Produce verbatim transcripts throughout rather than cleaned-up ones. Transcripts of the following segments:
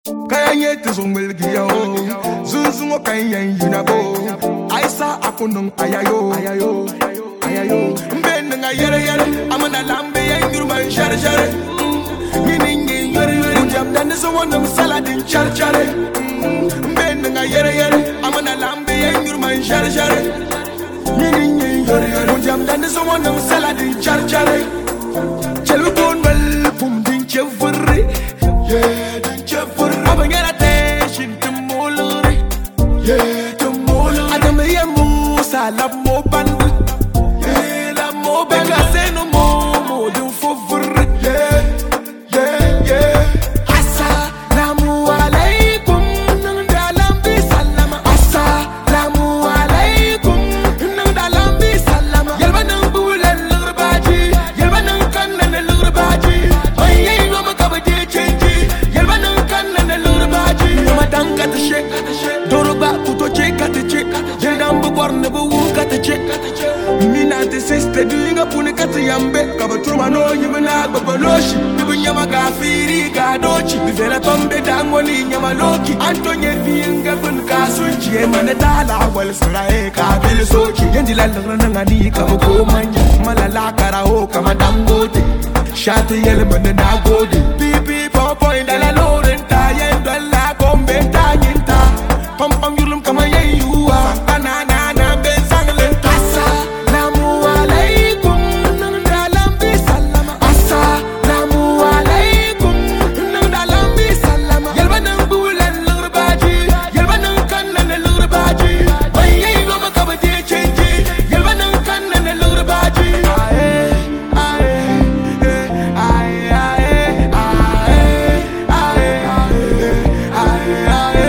Kanye tizungwel giyo Zunzungo kanyen yinabo Aisa akunung ayayo Ayayo Ayayo Mbende nga yere yere Amana lambe yengiru man share share Miningi yore yore Ujab dande so wonam saladin char chare Mbende nga yere yere Amana lambe yengiru man share share Miningi yore yore Ujab dande so wonam saladin char chare Chelu bonwel pum din chevurri Yeah din chevurri Abangera te shinti molore Yeah to molore Adame ye musa la mo bandu Yeah la mo benga se no mo mo din fovurri Yeah yeah yeah Assalamu alaikum Nanda lambi salama Assalamu alaikum Nanda lambi salama Yalba nang bulan lurbaji Yalba nang kanna lurbaji Oye ngoma kabadi chenji Yalba nang kanna lurbaji Yoma danga ta shek Doroba kuto chek ata chek Jedam bu borne bu wuka ta chek Mina te sister duinga puni kata yambe Kaba turma no yibina babaloshi Dibu nyama gafiri gadochi Bivera tombe dangwani nyama loki Antonye vinga bun kasunchi Emane tala wal surae kabili sochi Yendi lalagna nangani kaba komanya Malala karao kama dangote Shati yele bende nagode Pipi popo indala lorenta Yendala kombe tanyinta Pam pam yulum kama yeyuwa Banana na bezanglenta Assalamu alaikum Nanda lambi salama Assalamu alaikum Nanda lambi salama Yalba nang bulan lurbaji Yalba nang kanna lurbaji Oye ngoma kabadi chenji Yalba nang kanna lurbaji Ae ae ae ae ae ae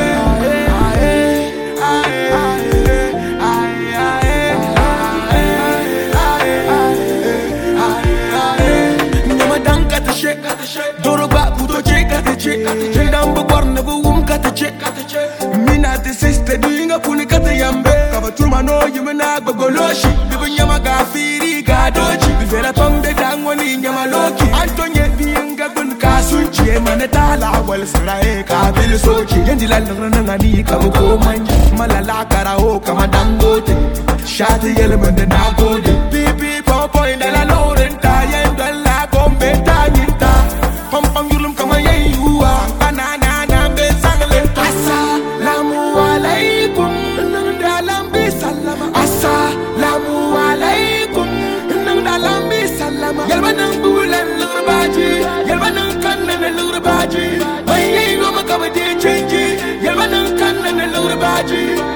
Doroba kuto chek ata chek Jendam bu borne bu wum kata chek Mina te sister duinga puni kata yambe Kaba turma no yimena gbogoloshi Bibu nyama gafiri gadochi Bivera tombe dangwani nyama loki Antonye vinga gun kasunchi Emane tala wal sirae kabili sochi Yendi lalagna nangani kaba komanya Malala karao kama dangote Shati yele mende nagode Pipi popo indala lorenta Yendala kombe tanyinta Pam pam yulum kama yeyuwa Banana na bezanglenta Assalamu alaikum Nanda lambi salama Assalamu alaikum Nanda lambi salama Yalba nang bulan lurbaji Yalba nang kanna lurbaji Oye ngoma kabadi chenji Yalba nang kanna lurbaji